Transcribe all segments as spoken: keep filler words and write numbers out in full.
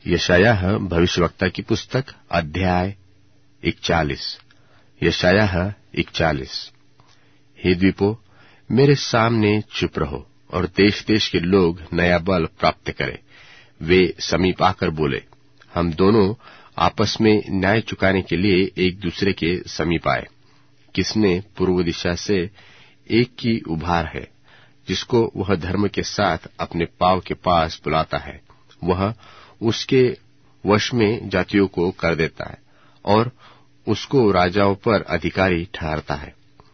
यशायाह भविष्यवक्ता की पुस्तक अध्याय इकतालीस। यशायाह इकतालीस। हे द्वीपों, मेरे सामने चुप रहो और देश देश के लोग नया बल प्राप्त करें। वे समीप आकर बोले, हम दोनों आपस में न्याय चुकाने के लिए एक दूसरे के समीप आए। किसने पूर्व दिशा से एक की उभार है, जिसको वह धर्म के साथ अपने पांव के पास बुलाता है। वह उसके वश में जातियों को कर देता है और उसको राजाओं पर अधिकारी ठहराता है।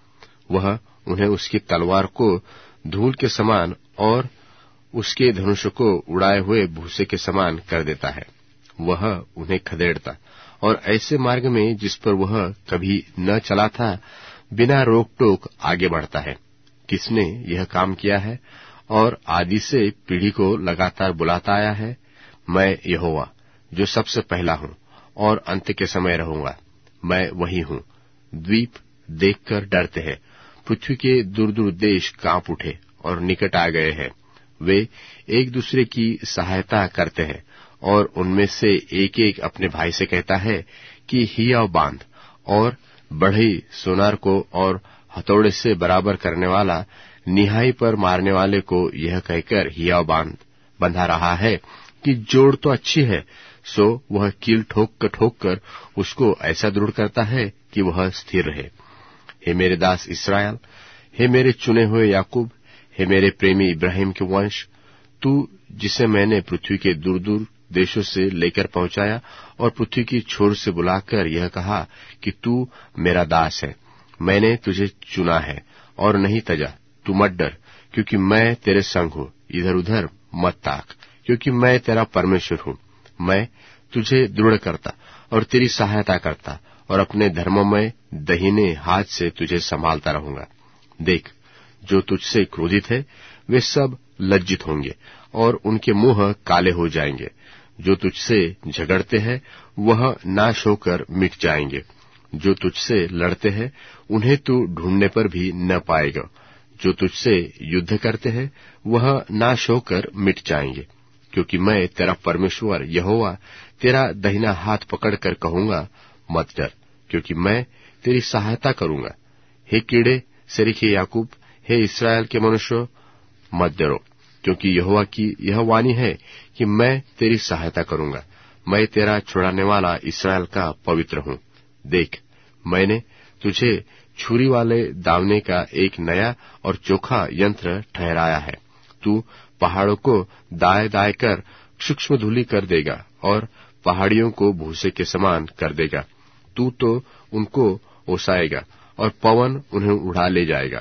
वह उन्हें उसकी तलवार को धूल के समान और उसके धनुष को उड़ाए हुए भूसे के समान कर देता है। वह उन्हें खदेड़ता और ऐसे मार्ग में जिस पर वह कभी न चला था, बिना रोक टोक आगे बढ़ता है। किसने यह काम किया है और आदि से पीढ़ी को लगातार बुलाता आया है? मैं यहोवा, जो सबसे पहला हूँ और अंत के समय रहूंगा, मैं वही हूँ। द्वीप देखकर डरते हैं, पृथ्वी के दूर दूर देश कांप उठे और निकट आ गए हैं। वे एक दूसरे की सहायता करते हैं और उनमें से एक एक अपने भाई से कहता है कि हियाव बांध, और बढ़ई सोनार को और हथौड़े से बराबर करने वाला निहाई पर मारने वाले को यह कहकर हियाव बांध बंधा रहा है कि जोड़ तो अच्छी है, सो वह कील ठोक कर ठोक कर उसको ऐसा दृढ़ करता है कि वह स्थिर रहे। हे मेरे दास इस्राएल, हे मेरे चुने हुए याकूब, हे मेरे प्रेमी इब्राहिम के वंश, तू जिसे मैंने पृथ्वी के दूर दूर देशों से लेकर पहुंचाया और पृथ्वी की छोर से बुलाकर यह कहा कि तू मेरा दास है। मैंने तुझे चुना है और नहीं तजा। तू मत डर, क्योंकि मैं तेरे संग हूँ। इधर उधर मत ताक, क्योंकि मैं तेरा परमेश्वर हूँ। मैं तुझे दृढ़ करता और तेरी सहायता करता और अपने धर्ममय दहिने हाथ से तुझे संभालता रहूंगा। देख, जो तुझसे क्रोधित है वे सब लज्जित होंगे और उनके मुंह काले हो जाएंगे। जो तुझसे झगड़ते हैं वह नाश होकर मिट जाएंगे। जो तुझसे लड़ते हैं उन्हें तू ढूंढने पर भी न पाएगा। जो तुझसे युद्ध करते हैं वह नाश होकर मिट जाएंगे। क्योंकि मैं तेरा परमेश्वर यहोवा तेरा दहिना हाथ पकड़कर कहूंगा, मत डर, क्योंकि मैं तेरी सहायता करूंगा। हे कीड़े सरीखे याकूब, हे इस्राएल के मनुष्यों, मत डरो, क्योंकि यहोवा की यह वाणी है कि मैं तेरी सहायता करूंगा। मैं तेरा छुड़ाने वाला इस्राएल का पवित्र हूँ। देख, मैंने तुझे छुरी वाले दावने का एक नया और चोखा यंत्र ठहराया है। तू पहाड़ों को दाए दाए कर सूक्ष्म धूलि कर देगा और पहाड़ियों को भूसे के समान कर देगा। तू तो उनको ओसाएगा और पवन उन्हें उड़ा ले जाएगा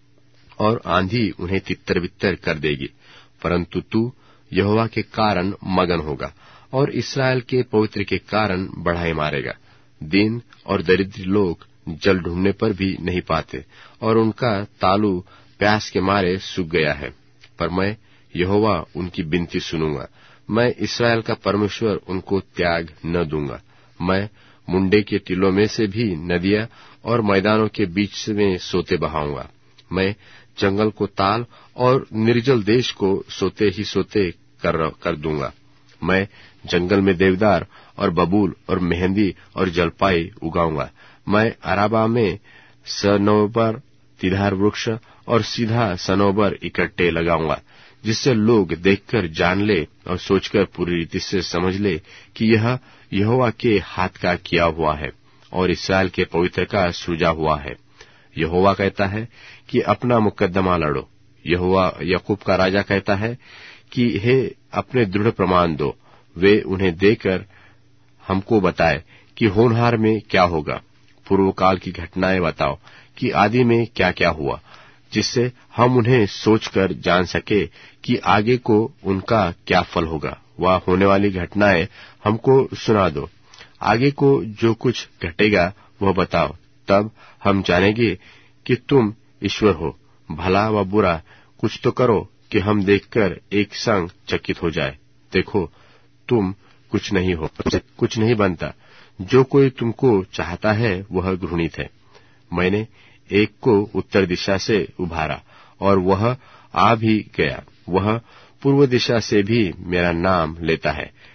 और आंधी उन्हें तितर बितर कर देगी। परंतु तू यहोवा के कारण मगन होगा और इस्राएल के पवित्र के कारण बढ़ाई मारेगा। दीन और दरिद्र लोग जल ढूंढने पर भी नहीं पाते और उनका तालू प्यास के मारे सूख गया है। पर मैं यहोवा उनकी विनती सुनूंगा। मैं इस्राएल का परमेश्वर उनको त्याग न दूंगा। मैं मुंडे के टीलों में से भी नदियां और मैदानों के बीच में सोते बहाऊंगा। मैं जंगल को ताल और निर्जल देश को सोते ही सोते कर, कर दूंगा। मैं जंगल में देवदार और बबूल और मेहंदी और जलपाई उगाऊंगा। मैं अराबा में सनोबर, तिधार वृक्ष और सीधा सनोबर इकट्ठे लगाऊंगा, जिससे लोग देखकर जान ले और सोचकर पूरी रीति से समझ ले कि यह यहोवा के हाथ का किया हुआ है और इस्राएल के पवित्र का सृजा हुआ है। यहोवा कहता है कि अपना मुकद्दमा लड़ो। यहोवा याकूब का राजा कहता है कि हे अपने दृढ़ प्रमाण दो। वे उन्हें देकर हमको बताए कि होनहार में क्या होगा। पूर्व काल की घटनाएं बताओ कि आदि में क्या क्या हुआ, जिससे हम उन्हें सोचकर जान सके कि आगे को उनका क्या फल होगा। वह होने वाली घटनाएं हमको सुना दो। आगे को जो कुछ घटेगा वह बताओ, तब हम जानेंगे कि तुम ईश्वर हो। भला व बुरा कुछ तो करो कि हम देखकर एक संग चकित हो जाए। देखो, तुम कुछ नहीं हो, कुछ नहीं बनता। जो कोई तुमको चाहता है वह घृणित है। मैंने एक को उत्तर दिशा से उभारा और वह आ भी गया। वह पूर्व दिशा से भी मेरा नाम लेता है,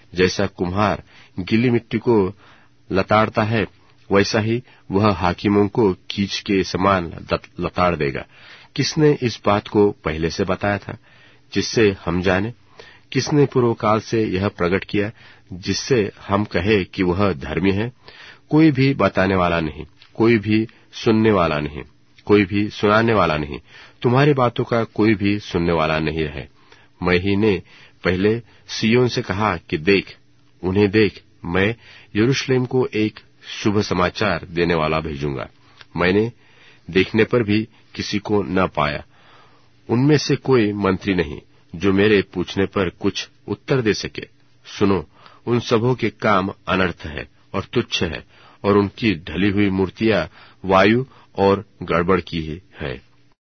जैसा कुम्हार गीली मिट्टी को लताड़ता है, वैसा ही वह हाकिमों को कीच के समान लताड़ देगा। किसने इस बात को पहले से बताया था, जिससे हम जाने? किसने पूर्व काल से यह प्रकट किया, जिससे हम कहे कि वह धर्मी है? कोई भी बताने वाला नहीं, कोई भी सुनने वाला नहीं, कोई भी सुनाने वाला नहीं। तुम्हारी बातों का कोई भी सुनने वाला नहीं है। मैं ही ने पहले सिय्योन से कहा कि देख, उन्हें देख, मैं यरूशलेम को एक शुभ समाचार देने वाला भेजूंगा। मैंने देखने पर भी किसी को न पाया, उनमें से कोई मंत्री नहीं जो मेरे पूछने पर कुछ उत्तर दे सके। सुनो, उन सबों के काम अनर्थ है और तुच्छ है, और उनकी ढली हुई मूर्तियां वायु और गड़बड़ की है।